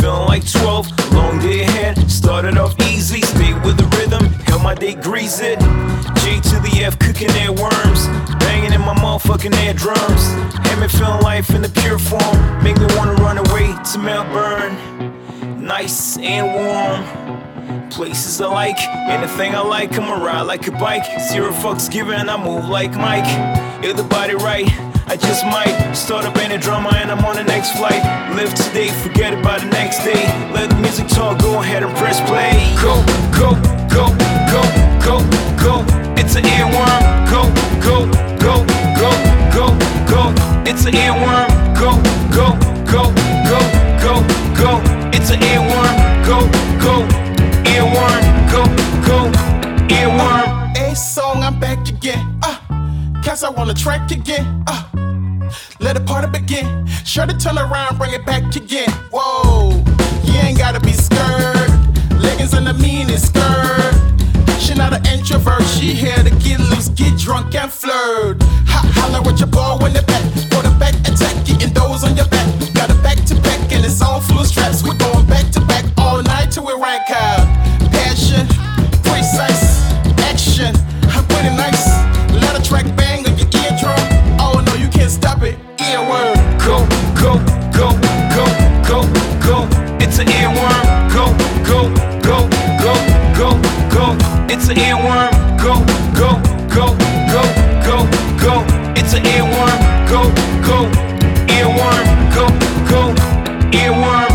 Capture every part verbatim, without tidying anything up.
feeling like twelve. Long day ahead, started off easy, stayed with the rhythm, held my day grease it. J to the F, cooking air worms, banging in my motherfucking air drums. Had me feeling life in the pure form, make me wanna run away to Melbourne. Nice and warm, places I like, anything I like, I'ma ride like a bike. Zero fucks given, I move like Mike. If the body right, I just might start up any drama and I'm on the next flight. Live today, forget about the next day. Let the music talk, go ahead and press play. Go, go, go, go, go, go. It's an earworm. Go, go, go, go, go, go. It's an earworm. Go, go, go, go, go, go. It's an earworm. Go, go, earworm. Go, go, earworm. A song, I'm back again. Uh, cause I wanna track again. Uh, let the party begin. Sure to turn around, bring it back again. Whoa, you ain't gotta be scared. Leggings and the meanest skirt. She not an introvert, she here to get loose, get drunk and flirt. Ha, holla with your ball when the back, go to back attack, getting those on your back. Got a back to back and it's all full of straps. We're going back to back all night till we rank out. Passion, precise, action, I'm pretty nice. Let a track bang on your eardrum. Oh no, you can't stop it. Earworm. Go, go, go, go, go, go. It's an earworm. Go, go, go, go, go, go. It's an earworm. Go, go, go, go, go, go. It's an earworm. Go, go, earworm. Go, go, earworm.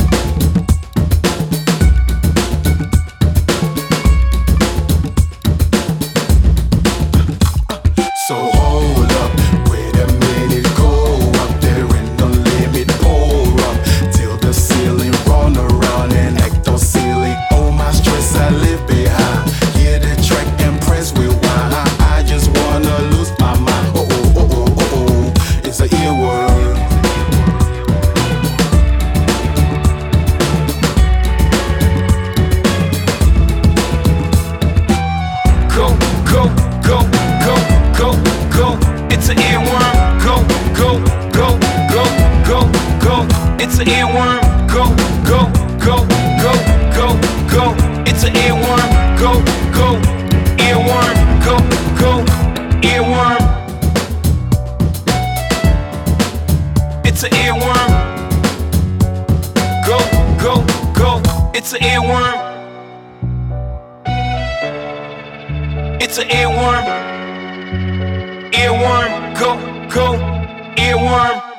So hold up, wait a minute, go up there and the limit, pour up till the ceiling, run around and act all silly. All my stress I live behind, hear the track and press rewind. I, I just wanna lose my mind. Oh oh oh oh oh oh, it's an earworm. Go, go, go, go, go, go. It's an earworm. Go, go, go, go, go, go. It's an earworm. Go, go, go, go, go, go. It's an earworm. Go, go, earworm. Go, go, earworm. It's an earworm. Go, go, go. It's an earworm. It's an earworm. Earworm. Go, go, earworm.